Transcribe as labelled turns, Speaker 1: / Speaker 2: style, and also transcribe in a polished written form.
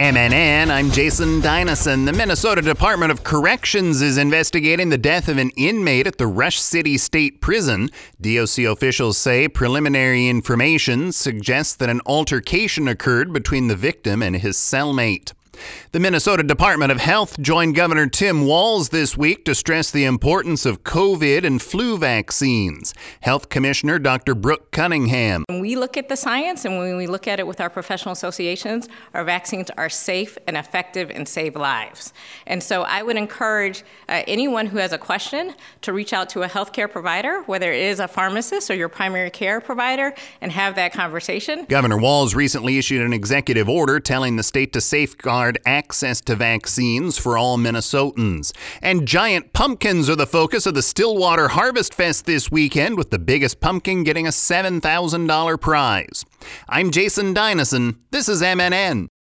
Speaker 1: MNN, I'm Jason Dynasson. The Minnesota Department of Corrections is investigating the death of an inmate at the Rush City State Prison. DOC officials say preliminary information suggests that an altercation occurred between the victim and his cellmate. The Minnesota Department of Health joined Governor Tim Walz this week to stress the importance of COVID and flu vaccines. Health Commissioner Dr. Brooke Cunningham.
Speaker 2: When we look at the science and when we look at it with our professional associations, our vaccines are safe and effective and save lives. And so I would encourage anyone who has a question to reach out to a healthcare provider, whether it is a pharmacist or your primary care provider, and have that conversation.
Speaker 1: Governor Walz recently issued an executive order telling the state to safeguard access to vaccines for all Minnesotans. And giant pumpkins are the focus of the Stillwater Harvest Fest this weekend, with the biggest pumpkin getting a $7,000 prize. I'm Jason Dynasson. This is MNN.